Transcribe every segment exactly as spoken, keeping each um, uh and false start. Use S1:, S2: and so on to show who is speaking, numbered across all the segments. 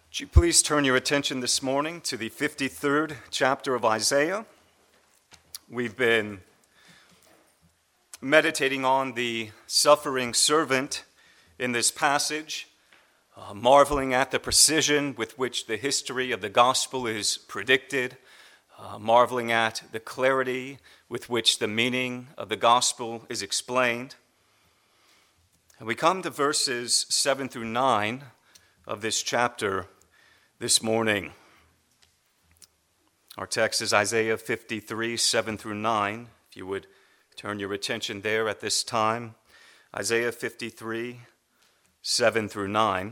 S1: Would you please turn your attention this morning to the fifty-third chapter of Isaiah? We've been meditating on the suffering servant in this passage, uh, marveling at the precision with which the history of the gospel is predicted, uh, marveling at the clarity with which the meaning of the gospel is explained. And we come to verses seven through nine of this chapter this morning. Our text is Isaiah fifty-three, seven through nine. If you would turn your attention there at this time. Isaiah fifty-three, seven through nine.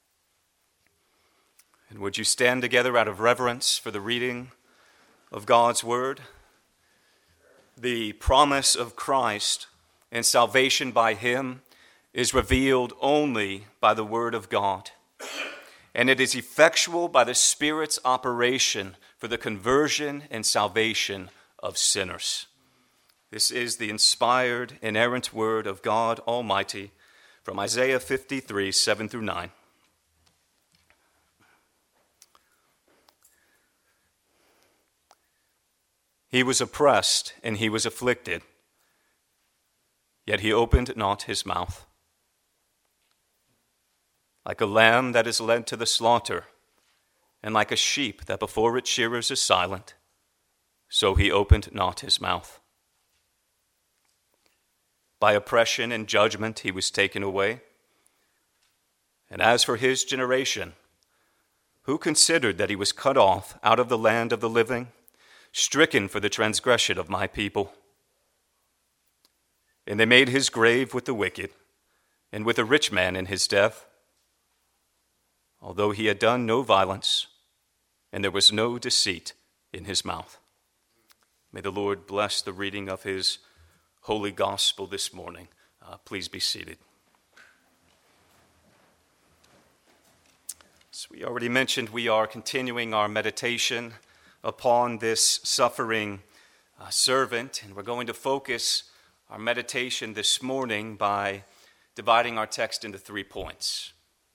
S1: And would you stand together out of reverence for the reading of God's word? The promise of Christ and salvation by him is revealed only by the word of God. And it is effectual by the Spirit's operation for the conversion and salvation of sinners. This is the inspired, inerrant word of God Almighty from Isaiah fifty-three, seven through nine. He was oppressed and he was afflicted, yet he opened not his mouth. Like a lamb that is led to the slaughter, and like a sheep that before its shearers is silent, so he opened not his mouth. By oppression and judgment he was taken away. And as for his generation, who considered that he was cut off out of the land of the living, stricken for the transgression of my people? And they made his grave with the wicked, and with a rich man in his death, although he had done no violence, and there was no deceit in his mouth. May the Lord bless the reading of his holy gospel this morning. Uh, please be seated. As we already mentioned, we are continuing our meditation upon this suffering uh, servant, and we're going to focus our meditation this morning by dividing our text into three points.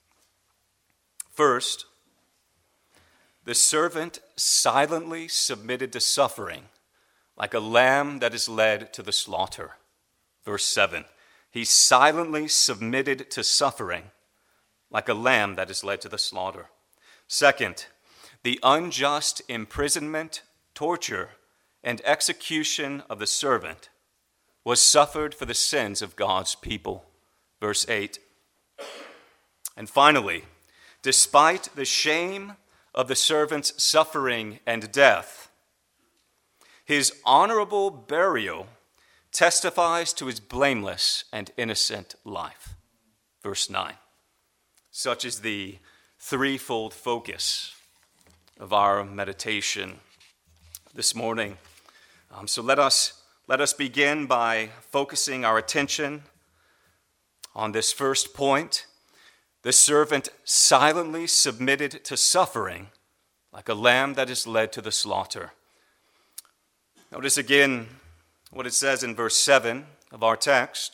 S1: First, the servant silently submitted to suffering like a lamb that is led to the slaughter. Verse seven, he silently submitted to suffering like a lamb that is led to the slaughter. Second, the unjust imprisonment, torture, and execution of the servant was suffered for the sins of God's people. Verse eight. And finally, despite the shame of the servant's suffering and death, his honorable burial testifies to his blameless and innocent life. Verse nine. Such is the threefold focus of our meditation this morning. Um, so let us, let us begin by focusing our attention on this first point. The servant silently submitted to suffering like a lamb that is led to the slaughter. Notice again what it says in verse seven of our text.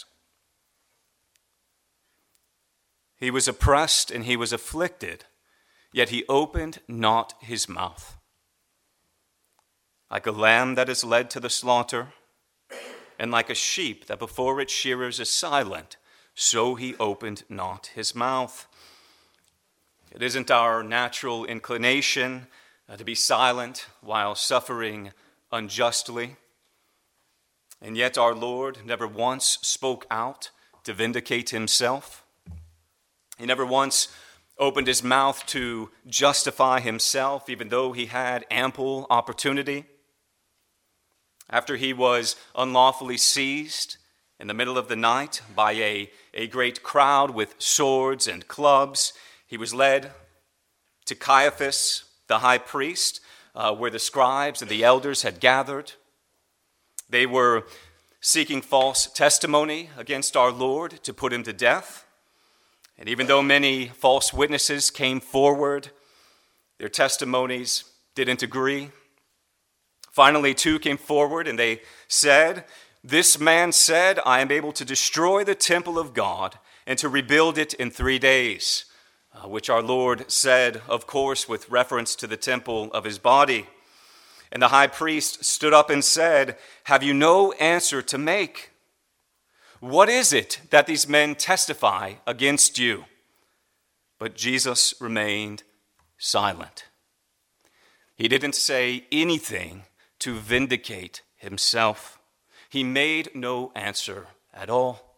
S1: He was oppressed and he was afflicted, yet he opened not his mouth. Like a lamb that is led to the slaughter, and like a sheep that before its shearers is silent, so he opened not his mouth. It isn't our natural inclination uh, to be silent while suffering unjustly. And yet our Lord never once spoke out to vindicate himself. He never once opened his mouth to justify himself, even though he had ample opportunity. After he was unlawfully seized in the middle of the night by a, a great crowd with swords and clubs, he was led to Caiaphas, the high priest, uh, where the scribes and the elders had gathered. They were seeking false testimony against our Lord to put him to death. And even though many false witnesses came forward, their testimonies didn't agree. Finally, two came forward and they said, "This man said, I am able to destroy the temple of God and to rebuild it in three days." uh, which our Lord said, of course, with reference to the temple of his body. And the high priest stood up and said, "Have you no answer to make? What is it that these men testify against you?" But Jesus remained silent. He didn't say anything to vindicate himself. He made no answer at all.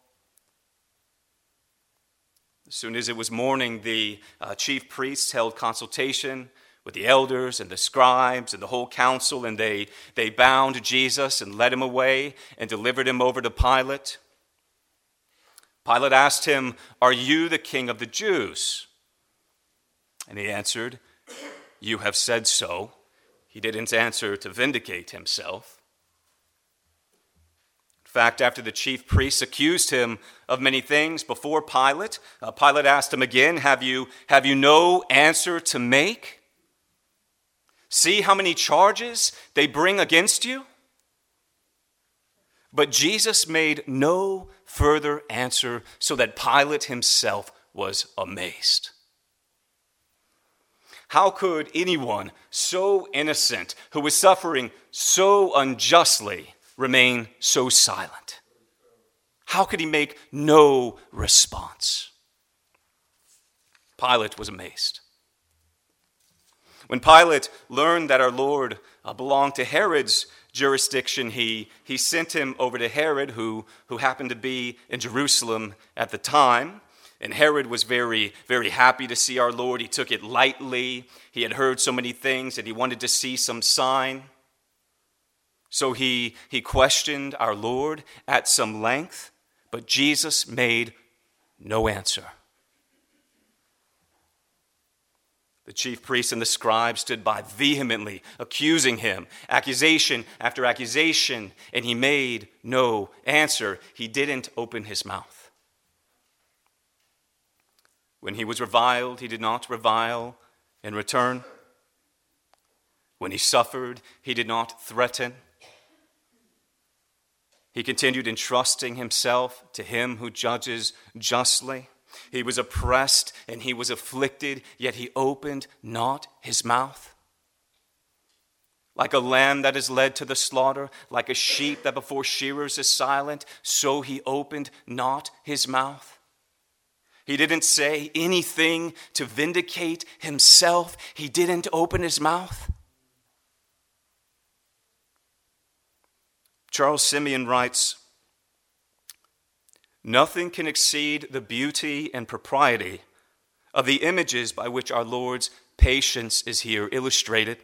S1: As soon as it was morning, the uh, chief priests held consultation with the elders and the scribes and the whole council, and they, they bound Jesus and led him away and delivered him over to Pilate. Pilate asked him, "Are you the king of the Jews?" And he answered, "You have said so." He didn't answer to vindicate himself. In fact, after the chief priests accused him of many things before Pilate, uh, Pilate asked him again, have you, have you no answer to make? See how many charges they bring against you? But Jesus made no further answer, so that Pilate himself was amazed. How could anyone so innocent, who was suffering so unjustly, remain so silent? How could he make no response? Pilate was amazed. When Pilate learned that our Lord uh, belonged to Herod's jurisdiction, he, he sent him over to Herod, who, who happened to be in Jerusalem at the time. And Herod was very, very happy to see our Lord. He took it lightly. He had heard so many things and he wanted to see some sign. So he, he questioned our Lord at some length, but Jesus made no answer. The chief priests and the scribes stood by vehemently, accusing him, accusation after accusation, and he made no answer. He didn't open his mouth. When he was reviled, he did not revile in return. When he suffered, he did not threaten. He continued entrusting himself to him who judges justly. He was oppressed and he was afflicted, yet he opened not his mouth. Like a lamb that is led to the slaughter, like a sheep that before shearers is silent, so he opened not his mouth. He didn't say anything to vindicate himself. He didn't open his mouth. Charles Simeon writes, "Nothing can exceed the beauty and propriety of the images by which our Lord's patience is here illustrated.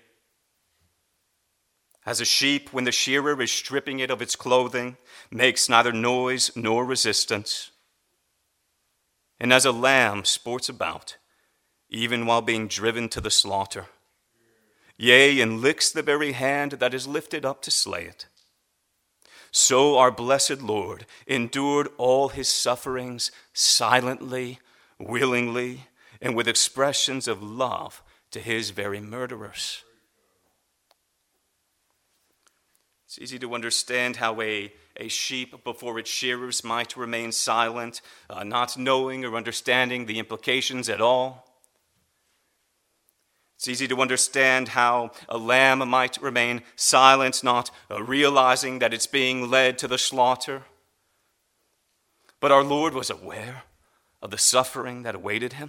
S1: As a sheep, when the shearer is stripping it of its clothing, makes neither noise nor resistance, and as a lamb sports about, even while being driven to the slaughter, yea, and licks the very hand that is lifted up to slay it, so our blessed Lord endured all his sufferings silently, willingly, and with expressions of love to his very murderers." It's easy to understand how a, a sheep before its shearers might remain silent, uh, not knowing or understanding the implications at all. It's easy to understand how a lamb might remain silent, not uh, realizing that it's being led to the slaughter. But our Lord was aware of the suffering that awaited him.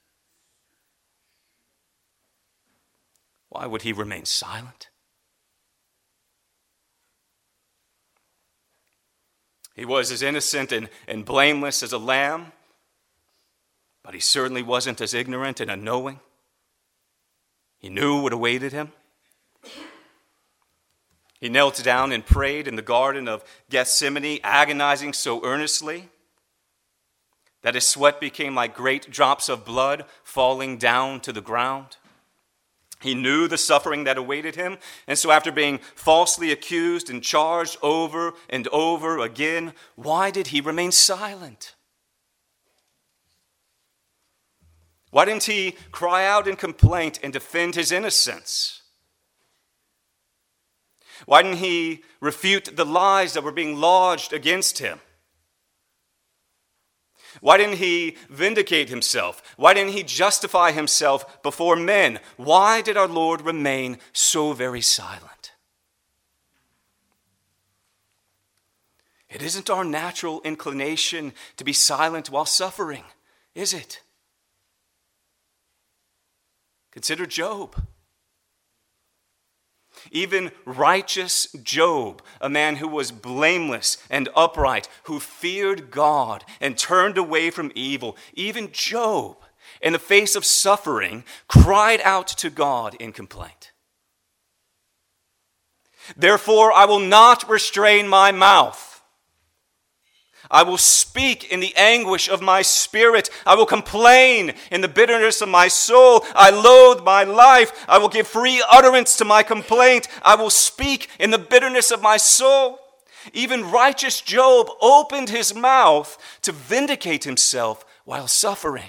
S1: Why would he remain silent? He was as innocent and, and blameless as a lamb, but he certainly wasn't as ignorant and unknowing. He knew what awaited him. He knelt down and prayed in the Garden of Gethsemane, agonizing so earnestly that his sweat became like great drops of blood falling down to the ground. He knew the suffering that awaited him, and so after being falsely accused and charged over and over again, why did he remain silent? Why didn't he cry out in complaint and defend his innocence? Why didn't he refute the lies that were being lodged against him? Why didn't he vindicate himself? Why didn't he justify himself before men? Why did our Lord remain so very silent? It isn't our natural inclination to be silent while suffering, is it? Consider Job. Even righteous Job, a man who was blameless and upright, who feared God and turned away from evil, even Job, in the face of suffering, cried out to God in complaint. Therefore, I will not restrain my mouth. I will speak in the anguish of my spirit. I will complain in the bitterness of my soul. I loathe my life. I will give free utterance to my complaint. I will speak in the bitterness of my soul. Even righteous Job opened his mouth to vindicate himself while suffering.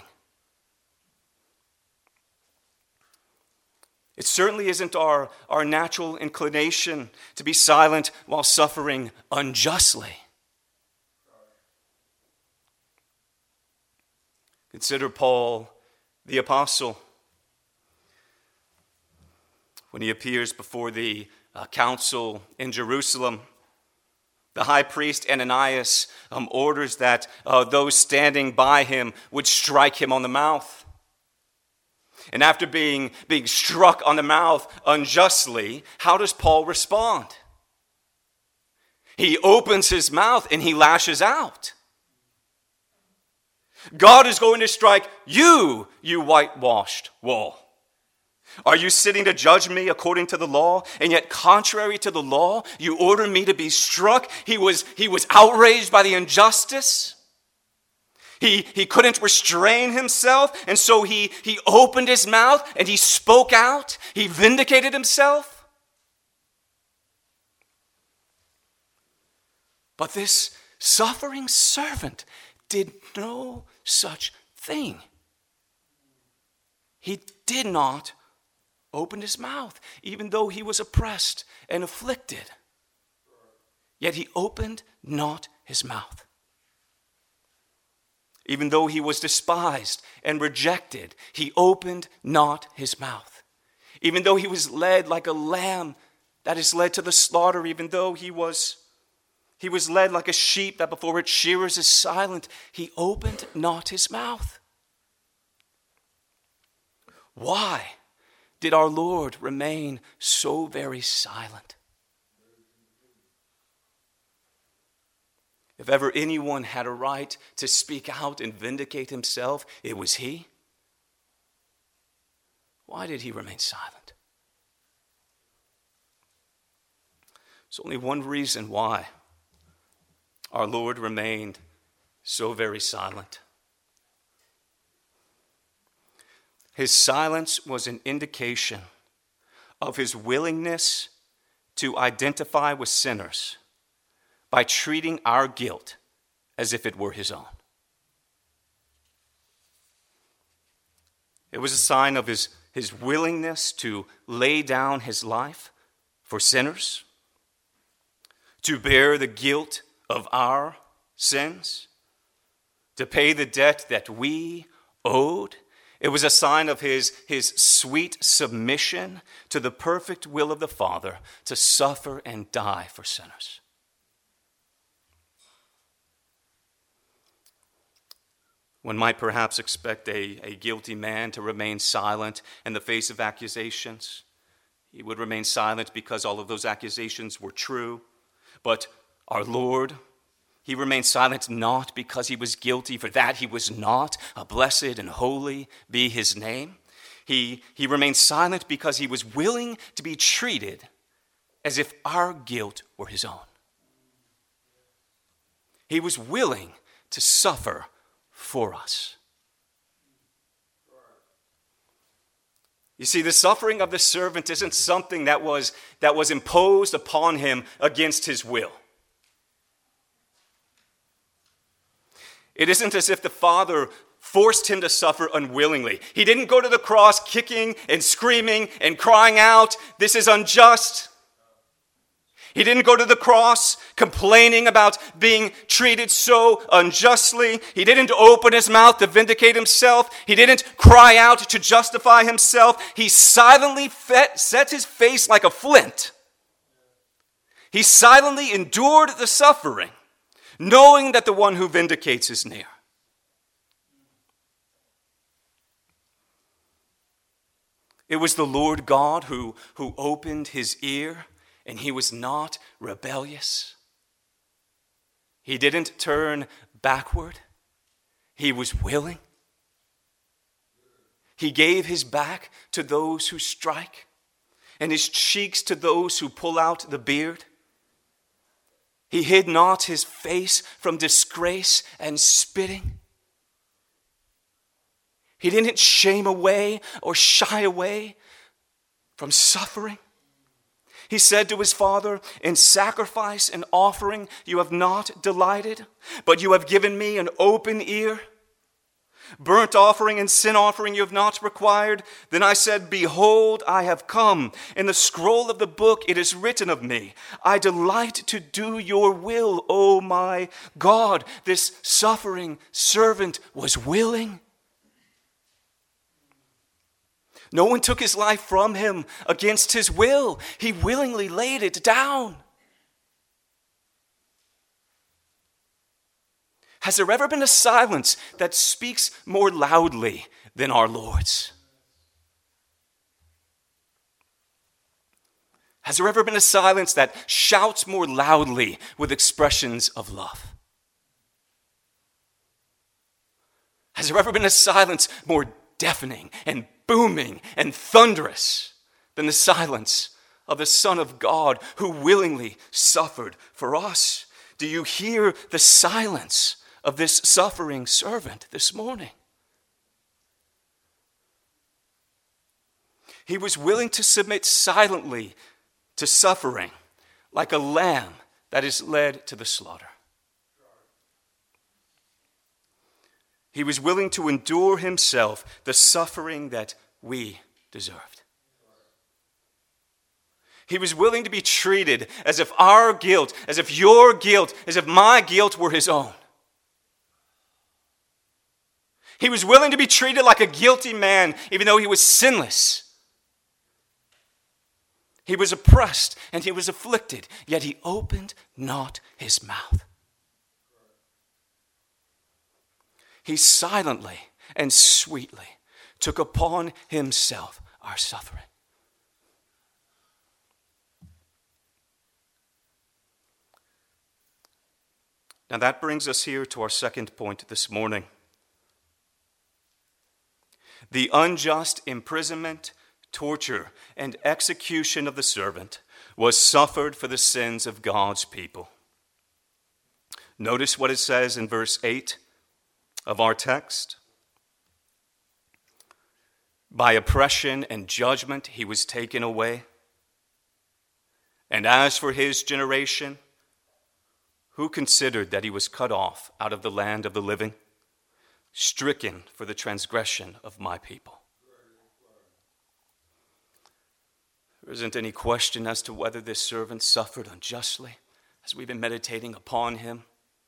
S1: It certainly isn't our, our natural inclination to be silent while suffering unjustly. Consider Paul the apostle. When he appears before the uh, council in Jerusalem, the high priest Ananias um, orders that uh, those standing by him would strike him on the mouth. And after being, being struck on the mouth unjustly, how does Paul respond? He opens his mouth and he lashes out. God is going to strike you, you whitewashed wall. Are you sitting to judge me according to the law? And yet, contrary to the law, you order me to be struck? He was, he was outraged by the injustice. He, he couldn't restrain himself, and so he, he opened his mouth and he spoke out. He vindicated himself. But this suffering servant did no such thing. He did not open his mouth, even though he was oppressed and afflicted. Yet he opened not his mouth. Even though he was despised and rejected, he opened not his mouth. Even though he was led like a lamb that is led to the slaughter, even though he was He was led like a sheep that before its shearers is silent, he opened not his mouth. Why did our Lord remain so very silent? If ever anyone had a right to speak out and vindicate himself, it was he. Why did he remain silent? There's only one reason why our Lord remained so very silent. His silence was an indication of his willingness to identify with sinners by treating our guilt as if it were his own. It was a sign of his, his willingness to lay down his life for sinners, to bear the guilt of our sins, to pay the debt that we owed. It was a sign of his, his sweet submission to the perfect will of the Father to suffer and die for sinners. One might perhaps expect a, a guilty man to remain silent in the face of accusations. He would remain silent because all of those accusations were true. But our Lord, he remained silent not because he was guilty, for that he was not. A blessed and holy be his name. He, he remained silent because he was willing to be treated as if our guilt were his own. He was willing to suffer for us. You see, the suffering of the servant isn't something that was, that was imposed upon him against his will. It isn't as if the Father forced him to suffer unwillingly. He didn't go to the cross kicking and screaming and crying out, "This is unjust." He didn't go to the cross complaining about being treated so unjustly. He didn't open his mouth to vindicate himself. He didn't cry out to justify himself. He silently fet- set his face like a flint. He silently endured the suffering, knowing that the one who vindicates is near. It was the Lord God who, who opened his ear, and he was not rebellious. He didn't turn backward. He was willing. He gave his back to those who strike, and his cheeks to those who pull out the beard. He hid not his face from disgrace and spitting. He didn't shame away or shy away from suffering. He said to his Father, "In sacrifice and offering you have not delighted, but you have given me an open ear. Burnt offering and sin offering you have not required." Then I said, "Behold, I have come. In the scroll of the book it is written of me, I delight to do your will, O my God." This suffering servant was willing. No one took his life from him against his will. He willingly laid it down. Has there ever been a silence that speaks more loudly than our Lord's? Has there ever been a silence that shouts more loudly with expressions of love? Has there ever been a silence more deafening and booming and thunderous than the silence of the Son of God who willingly suffered for us? Do you hear the silence of this suffering servant this morning? He was willing to submit silently to suffering like a lamb that is led to the slaughter. He was willing to endure himself the suffering that we deserved. He was willing to be treated as if our guilt, as if your guilt, as if my guilt were his own. He was willing to be treated like a guilty man, even though he was sinless. He was oppressed and he was afflicted, yet he opened not his mouth. He silently and sweetly took upon himself our suffering. Now that brings us here to our second point this morning. The unjust imprisonment, torture, and execution of the servant was suffered for the sins of God's people. Notice what it says in verse eight of our text. By oppression and judgment he was taken away. And as for his generation, who considered that he was cut off out of the land of the living, stricken for the transgression of my people? There isn't any question as to whether this servant suffered unjustly, as we've been meditating upon him.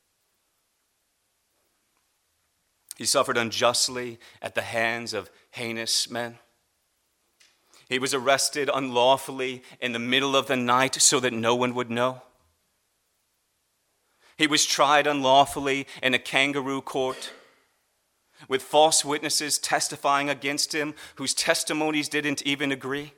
S1: He suffered unjustly at the hands of heinous men. He was arrested unlawfully in the middle of the night so that no one would know. He was tried unlawfully in a kangaroo court with false witnesses testifying against him whose testimonies didn't even agree.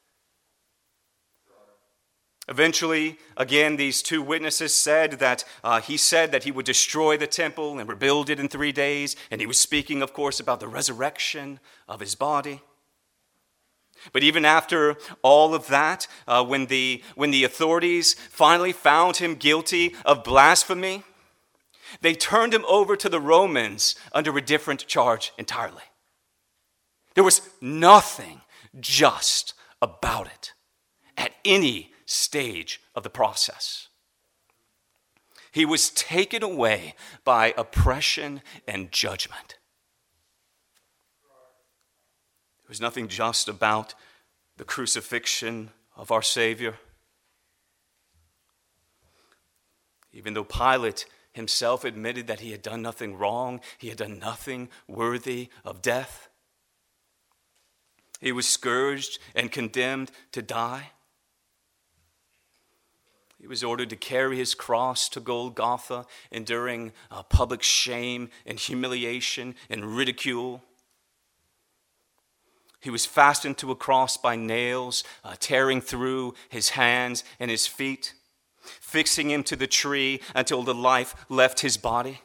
S1: Eventually, again, these two witnesses said that uh, he said that he would destroy the temple and rebuild it in three days. And he was speaking, of course, about the resurrection of his body. But even after all of that, uh, when the when the authorities finally found him guilty of blasphemy, they turned him over to the Romans under a different charge entirely. There was nothing just about it at any stage of the process. He was taken away by oppression and judgment. There was nothing just about the crucifixion of our Savior. Even though Pilate himself admitted that he had done nothing wrong, he had done nothing worthy of death. He was scourged and condemned to die. He was ordered to carry his cross to Golgotha, enduring uh, public shame and humiliation and ridicule. He was fastened to a cross by nails, uh, tearing through his hands and his feet, fixing him to the tree until the life left his body.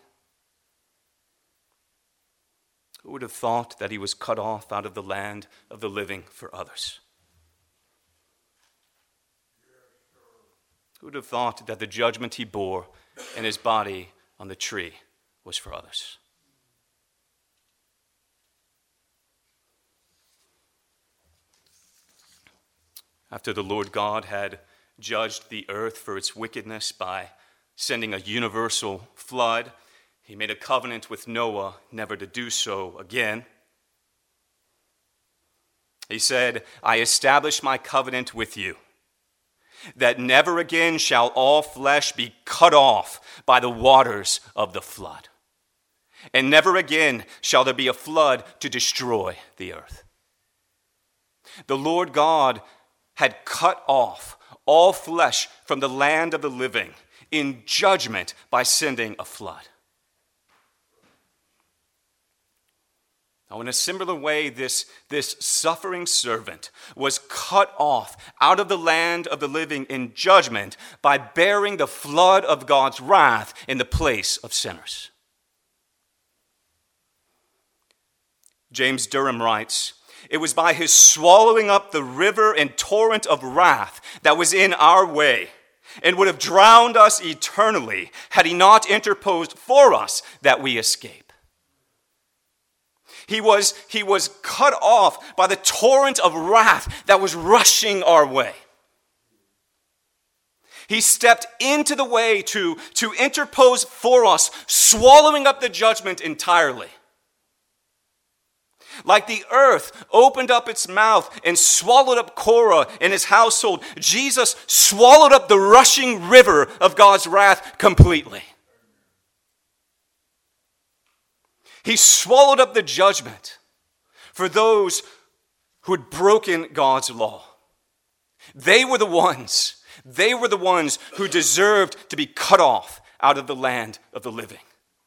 S1: Who would have thought that he was cut off out of the land of the living for others? Who would have thought that the judgment he bore in his body on the tree was for others? After the Lord God had judged the earth for its wickedness by sending a universal flood, he made a covenant with Noah never to do so again. He said, "I establish my covenant with you, that never again shall all flesh be cut off by the waters of the flood. And never again shall there be a flood to destroy the earth." The Lord God had cut off all flesh from the land of the living in judgment by sending a flood. Now, in a similar way, this, this suffering servant was cut off out of the land of the living in judgment by bearing the flood of God's wrath in the place of sinners. James Durham writes, "It was by his swallowing up the river and torrent of wrath that was in our way and would have drowned us eternally had he not interposed for us that we escape." He was, he was cut off by the torrent of wrath that was rushing our way. He stepped into the way to, to interpose for us, swallowing up the judgment entirely. Like the earth opened up its mouth and swallowed up Korah and his household, Jesus swallowed up the rushing river of God's wrath completely. He swallowed up the judgment for those who had broken God's law. They were the ones, they were the ones who deserved to be cut off out of the land of the living.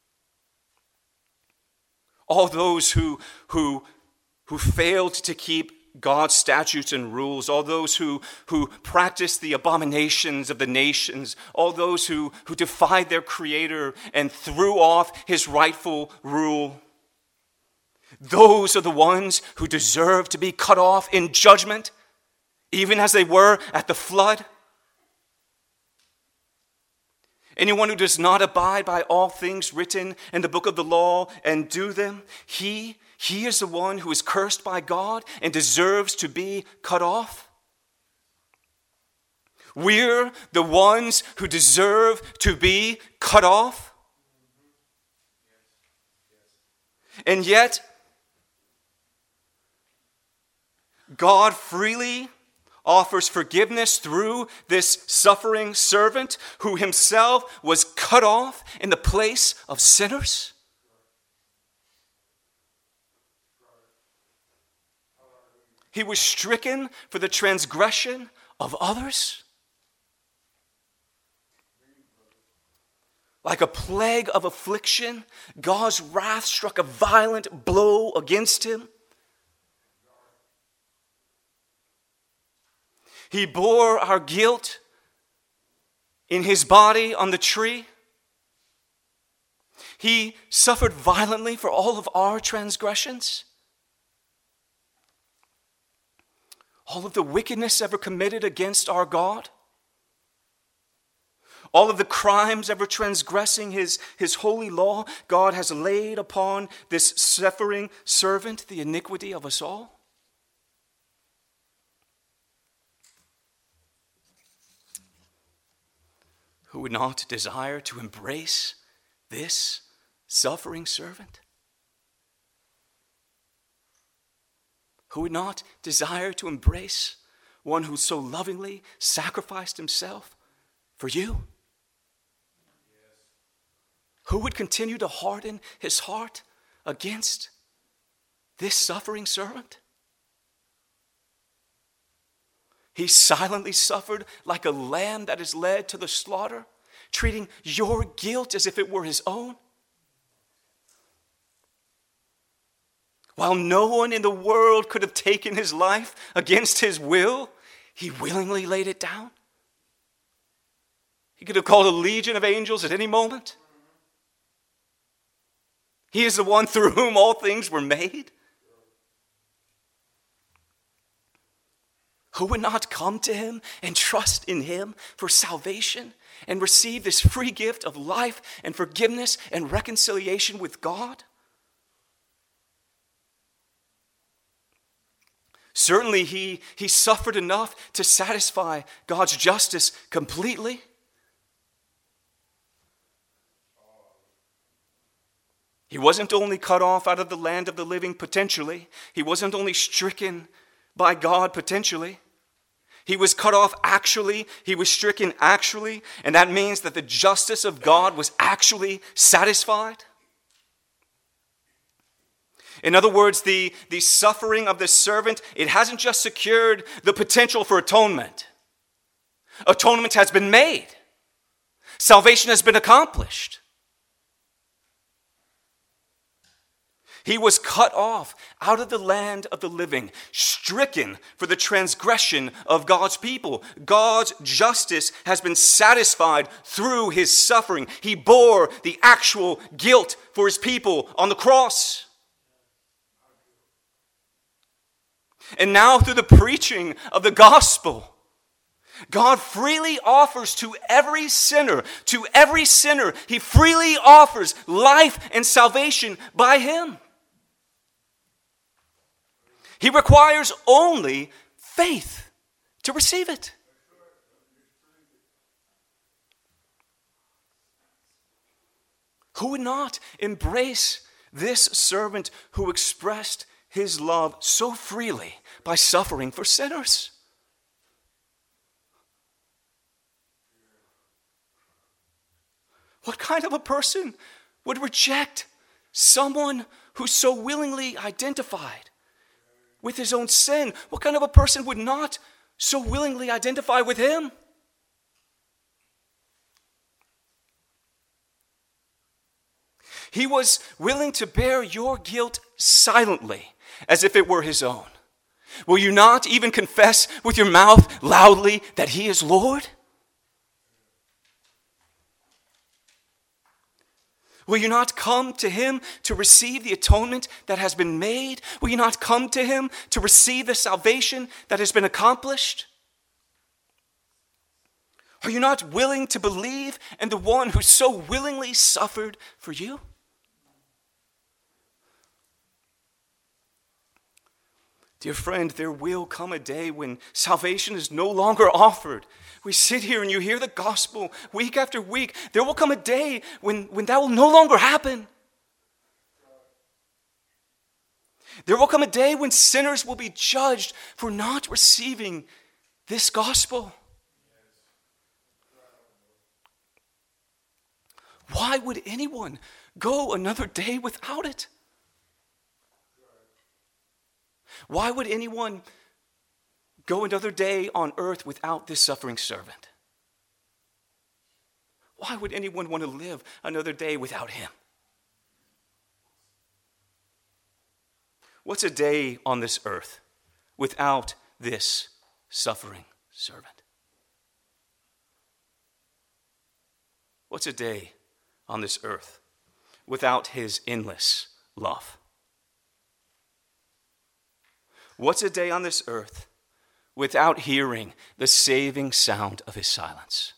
S1: All those who, who, who failed to keep God's statutes and rules, all those who, who practiced the abominations of the nations, all those who, who defied their Creator and threw off his rightful rule. Those are the ones who deserve to be cut off in judgment, even as they were at the flood. Anyone who does not abide by all things written in the book of the law and do them, he, he is the one who is cursed by God and deserves to be cut off. We're the ones who deserve to be cut off. And yet, God freely offers forgiveness through this suffering servant who himself was cut off in the place of sinners. He was stricken for the transgression of others. Like a plague of affliction, God's wrath struck a violent blow against him. He bore our guilt in his body on the tree. He suffered violently for all of our transgressions. All of the wickedness ever committed against our God. All of the crimes ever transgressing his, his holy law, God has laid upon this suffering servant the iniquity of us all. Who would not desire to embrace this suffering servant? Who would not desire to embrace one who so lovingly sacrificed himself for you? Who would continue to harden his heart against this suffering servant? He silently suffered like a lamb that is led to the slaughter, treating your guilt as if it were his own. While no one in the world could have taken his life against his will, he willingly laid it down. He could have called a legion of angels at any moment. He is the one through whom all things were made. Who would not come to him and trust in him for salvation and receive this free gift of life and forgiveness and reconciliation with God? Certainly he, he suffered enough to satisfy God's justice completely. He wasn't only cut off out of the land of the living potentially. He wasn't only stricken by God potentially. He was cut off actually. He was stricken actually. And that means that the justice of God was actually satisfied. In other words, the, the suffering of this servant, it hasn't just secured the potential for atonement. Atonement has been made. Salvation has been accomplished. He was cut off out of the land of the living, stricken for the transgression of God's people. God's justice has been satisfied through his suffering. He bore the actual guilt for his people on the cross. And now through the preaching of the gospel, God freely offers to every sinner, to every sinner, he freely offers life and salvation by him. He requires only faith to receive it. Who would not embrace this servant who expressed his love so freely by suffering for sinners? What kind of a person would reject someone who so willingly identified with his own sin? What kind of a person would not so willingly identify with him? He was willing to bear your guilt silently, as if it were his own. Will you not even confess with your mouth loudly that he is Lord? Will you not come to him to receive the atonement that has been made? Will you not come to him to receive the salvation that has been accomplished? Are you not willing to believe in the one who so willingly suffered for you? Dear friend, there will come a day when salvation is no longer offered. We sit here and you hear the gospel week after week. There will come a day when, when that will no longer happen. There will come a day when sinners will be judged for not receiving this gospel. Why would anyone go another day without it? Why would anyone go another day on earth without this suffering servant? Why would anyone want to live another day without him? What's a day on this earth without this suffering servant? What's a day on this earth without his endless love? What's a day on this earth without hearing the saving sound of his silence?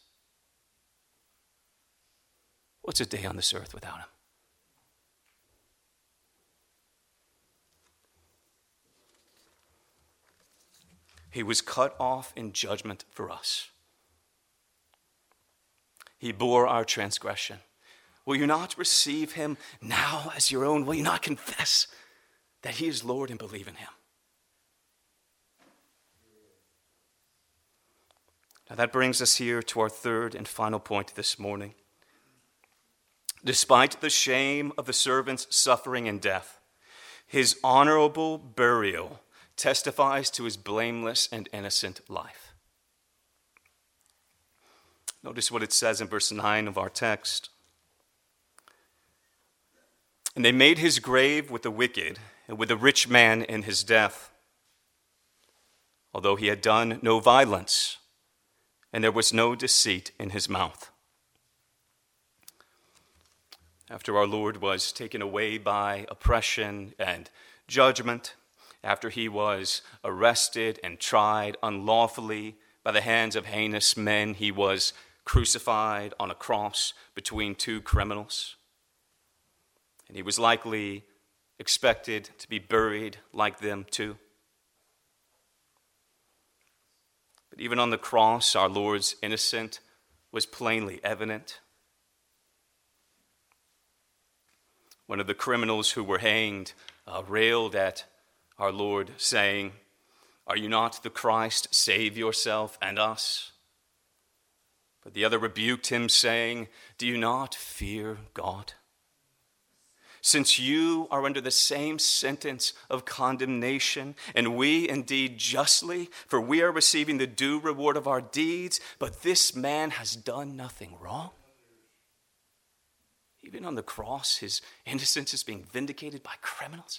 S1: What's a day on this earth without him? He was cut off in judgment for us. He bore our transgression. Will you not receive him now as your own? Will you not confess that he is Lord and believe in him? Now that brings us here to our third and final point this morning. Despite the shame of the servant's suffering and death, his honorable burial testifies to his blameless and innocent life. Notice what it says in verse nine of our text. And they made his grave with the wicked and with the rich man in his death, although he had done no violence, and there was no deceit in his mouth. After our Lord was taken away by oppression and judgment, after he was arrested and tried unlawfully by the hands of heinous men, he was crucified on a cross between two criminals. And he was likely expected to be buried like them too. But even on the cross, our Lord's innocence was plainly evident. One of the criminals who were hanged uh, railed at our Lord, saying, "Are you not the Christ? Save yourself and us." But the other rebuked him, saying, "Do you not fear God? Since you are under the same sentence of condemnation, and we indeed justly, for we are receiving the due reward of our deeds, but this man has done nothing wrong." Even on the cross, his innocence is being vindicated by criminals.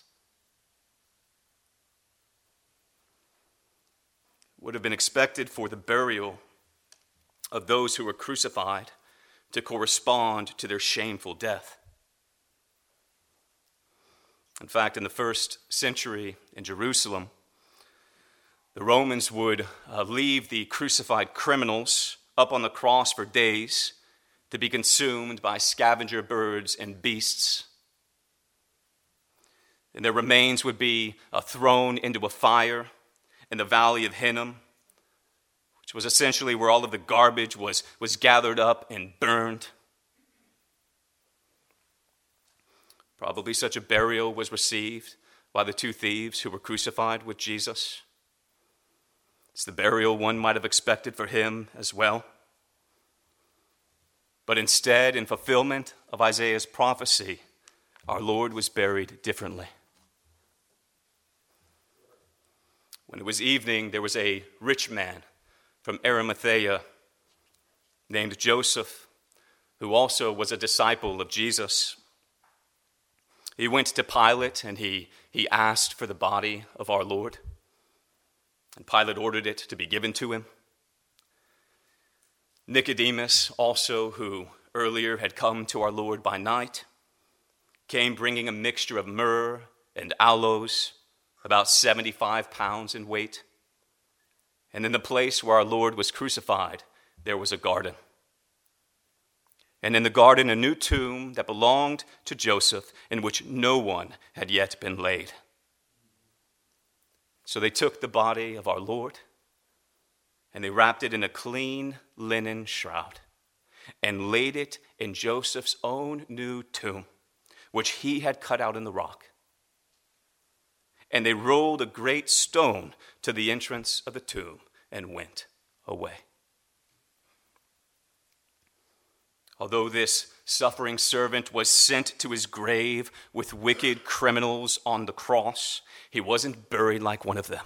S1: It would have been expected for the burial of those who were crucified to correspond to their shameful death. In fact, in the first century in Jerusalem, the Romans would uh, leave the crucified criminals up on the cross for days to be consumed by scavenger birds and beasts. And their remains would be uh, thrown into a fire in the valley of Hinnom, which was essentially where all of the garbage was, was gathered up and burned. Probably such a burial was received by the two thieves who were crucified with Jesus. It's the burial one might have expected for him as well. But instead, in fulfillment of Isaiah's prophecy, our Lord was buried differently. When it was evening, there was a rich man from Arimathea named Joseph, who also was a disciple of Jesus. He went to Pilate and he, he asked for the body of our Lord. And Pilate ordered it to be given to him. Nicodemus, also, who earlier had come to our Lord by night, came bringing a mixture of myrrh and aloes, about seventy-five pounds in weight. And in the place where our Lord was crucified, there was a garden. And in the garden, a new tomb that belonged to Joseph, in which no one had yet been laid. So they took the body of our Lord, and they wrapped it in a clean linen shroud and laid it in Joseph's own new tomb, which he had cut out in the rock. And they rolled a great stone to the entrance of the tomb and went away. Although this suffering servant was sent to his grave with wicked criminals on the cross, he wasn't buried like one of them.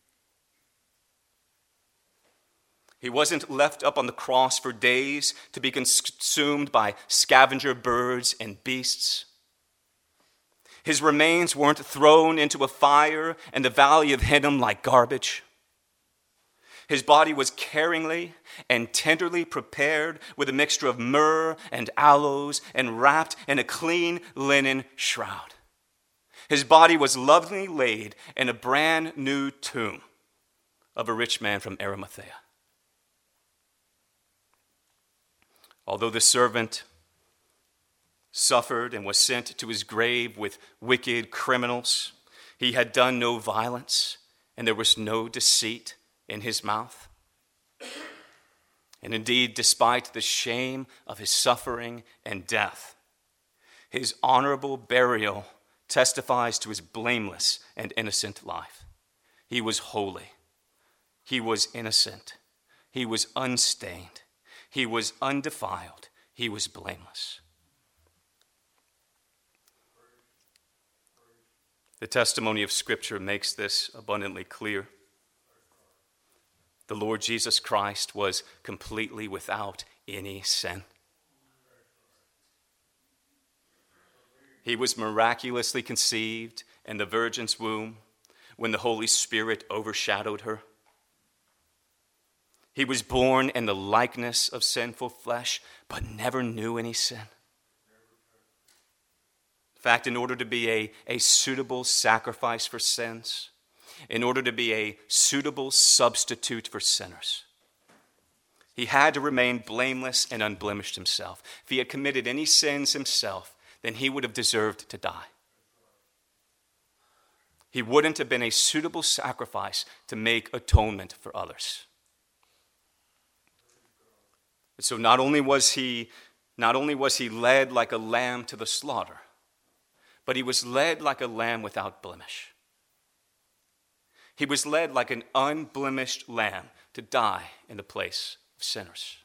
S1: He wasn't left up on the cross for days to be consumed by scavenger birds and beasts. His remains weren't thrown into a fire in the valley of Hinnom like garbage. His body was caringly and tenderly prepared with a mixture of myrrh and aloes and wrapped in a clean linen shroud. His body was lovingly laid in a brand new tomb of a rich man from Arimathea. Although the servant suffered and was sent to his grave with wicked criminals, he had done no violence, and there was no deceit in his mouth. And indeed, despite the shame of his suffering and death, his honorable burial testifies to his blameless and innocent life. He was holy. He was innocent. He was unstained. He was undefiled. He was blameless. The testimony of Scripture makes this abundantly clear. The Lord Jesus Christ was completely without any sin. He was miraculously conceived in the Virgin's womb when the Holy Spirit overshadowed her. He was born in the likeness of sinful flesh, but never knew any sin. In fact, in order to be a, a suitable sacrifice for sins, in order to be a suitable substitute for sinners, he had to remain blameless and unblemished himself. If he had committed any sins himself, then he would have deserved to die. He wouldn't have been a suitable sacrifice to make atonement for others. So not only was he, not only was he led like a lamb to the slaughter, but he was led like a lamb without blemish. He was led like an unblemished lamb to die in the place of sinners.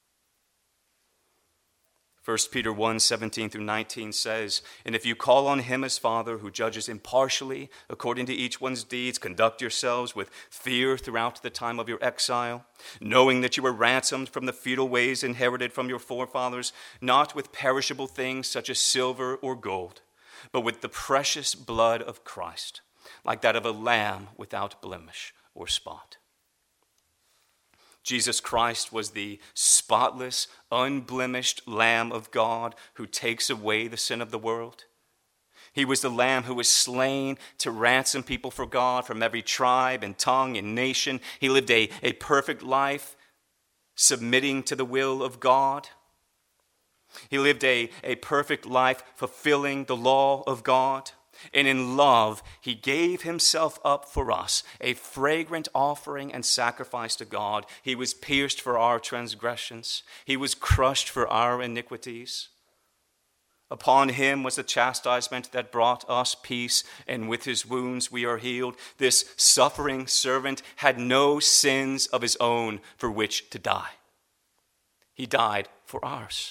S1: First Peter one, seventeen through nineteen says, "And if you call on him as Father, who judges impartially according to each one's deeds, conduct yourselves with fear throughout the time of your exile, knowing that you were ransomed from the futile ways inherited from your forefathers, not with perishable things such as silver or gold, but with the precious blood of Christ, like that of a lamb without blemish or spot." Jesus Christ was the spotless, unblemished Lamb of God who takes away the sin of the world. He was the Lamb who was slain to ransom people for God from every tribe and tongue and nation. He lived a, a perfect life, submitting to the will of God. He lived a, a perfect life, fulfilling the law of God. And in love, he gave himself up for us, a fragrant offering and sacrifice to God. He was pierced for our transgressions. He was crushed for our iniquities. Upon him was the chastisement that brought us peace, and with his wounds we are healed. This suffering servant had no sins of his own for which to die. He died for ours.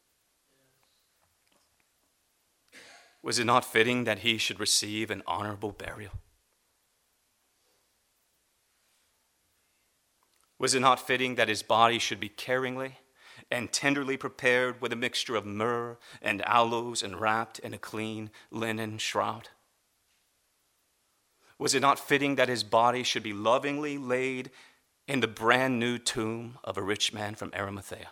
S1: Was it not fitting that he should receive an honorable burial? Was it not fitting that his body should be caringly and tenderly prepared with a mixture of myrrh and aloes and wrapped in a clean linen shroud? Was it not fitting that his body should be lovingly laid in the brand new tomb of a rich man from Arimathea?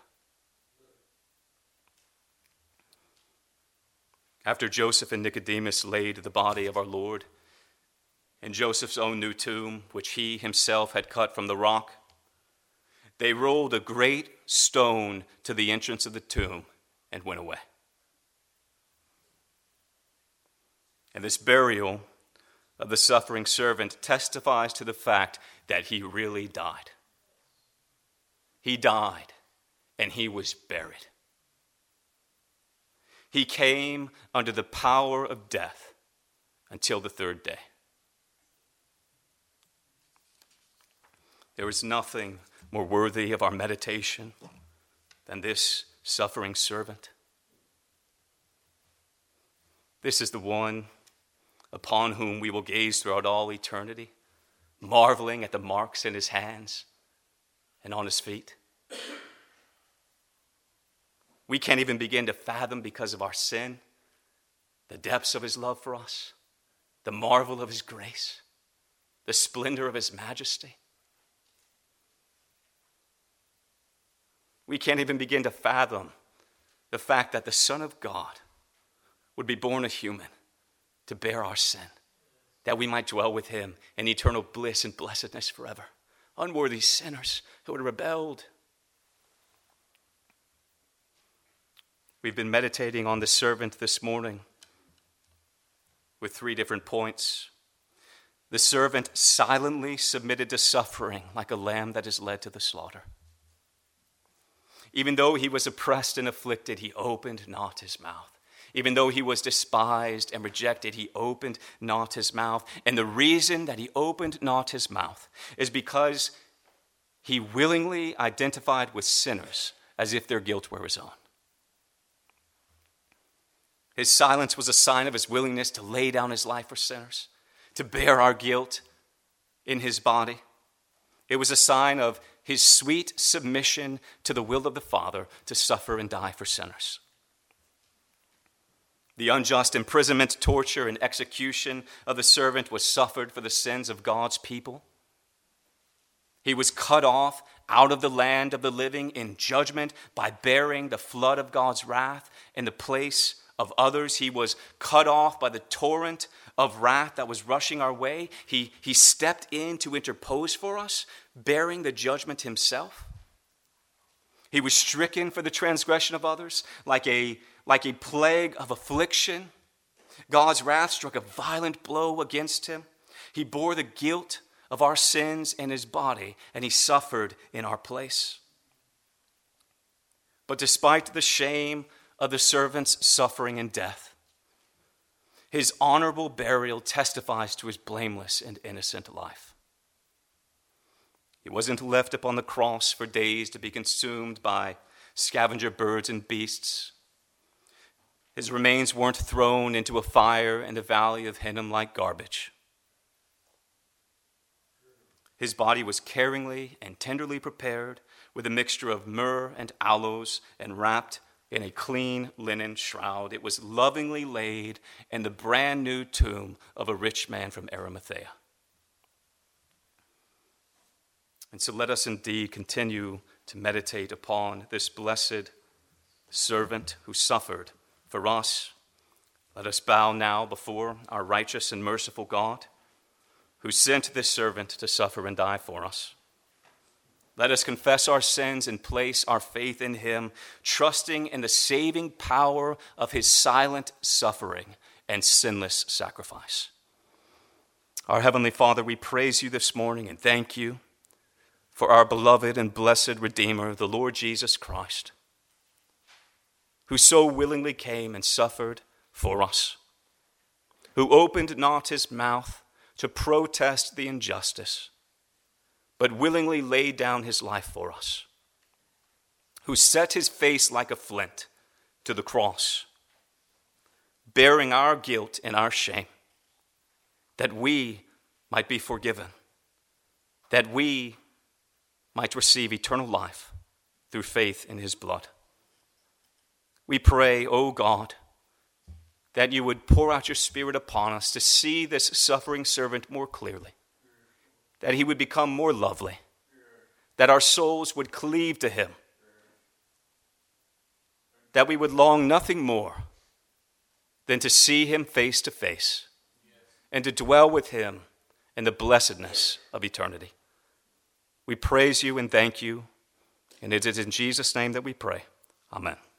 S1: After Joseph and Nicodemus laid the body of our Lord in Joseph's own new tomb, which he himself had cut from the rock, they rolled a great stone to the entrance of the tomb and went away. And this burial of the suffering servant testifies to the fact that he really died. He died and he was buried. He came under the power of death until the third day. There is nothing more worthy of our meditation than this suffering servant. This is the one upon whom we will gaze throughout all eternity, marveling at the marks in his hands and on his feet. We can't even begin to fathom, because of our sin, the depths of his love for us, the marvel of his grace, the splendor of his majesty. We can't even begin to fathom the fact that the Son of God would be born a human to bear our sin, that we might dwell with him in eternal bliss and blessedness forever. Unworthy sinners who had rebelled. We've been meditating on the servant this morning with three different points. The servant silently submitted to suffering like a lamb that is led to the slaughter. Even though he was oppressed and afflicted, he opened not his mouth. Even though he was despised and rejected, he opened not his mouth. And the reason that he opened not his mouth is because he willingly identified with sinners as if their guilt were his own. His silence was a sign of his willingness to lay down his life for sinners, to bear our guilt in his body. It was a sign of his sweet submission to the will of the Father to suffer and die for sinners. The unjust imprisonment, torture, and execution of the servant was suffered for the sins of God's people. He was cut off out of the land of the living in judgment by bearing the flood of God's wrath in the place of others. He was cut off by the torrent of wrath that was rushing our way. He, he stepped in to interpose for us, bearing the judgment himself. He was stricken for the transgression of others, like a, like a plague of affliction. God's wrath struck a violent blow against him. He bore the guilt of our sins in his body, and he suffered in our place. But despite the shame of the servant's suffering and death, his honorable burial testifies to his blameless and innocent life. He wasn't left upon the cross for days to be consumed by scavenger birds and beasts. His remains weren't thrown into a fire in the valley of Hinnom like garbage. His body was caringly and tenderly prepared with a mixture of myrrh and aloes and wrapped in a clean linen shroud. It was lovingly laid in the brand new tomb of a rich man from Arimathea. And so let us indeed continue to meditate upon this blessed servant who suffered for us. Let us bow now before our righteous and merciful God, who sent this servant to suffer and die for us. Let us confess our sins and place our faith in him, trusting in the saving power of his silent suffering and sinless sacrifice. Our Heavenly Father, we praise you this morning and thank you for our beloved and blessed Redeemer, the Lord Jesus Christ, who so willingly came and suffered for us, who opened not his mouth to protest the injustice, but willingly laid down his life for us, who set his face like a flint to the cross, bearing our guilt and our shame, that we might be forgiven, that we might receive eternal life through faith in his blood. We pray, O God, that you would pour out your Spirit upon us to see this suffering servant more clearly, that he would become more lovely, that our souls would cleave to him, that we would long nothing more than to see him face to face and to dwell with him in the blessedness of eternity. We praise you and thank you, and it is in Jesus' name that we pray. Amen.